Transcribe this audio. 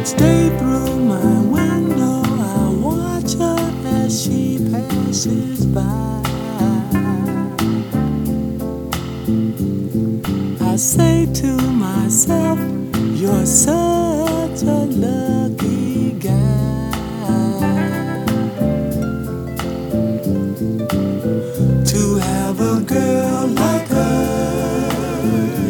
Stay through my window, I watch her as she passes by. I say to myself, you're such a lucky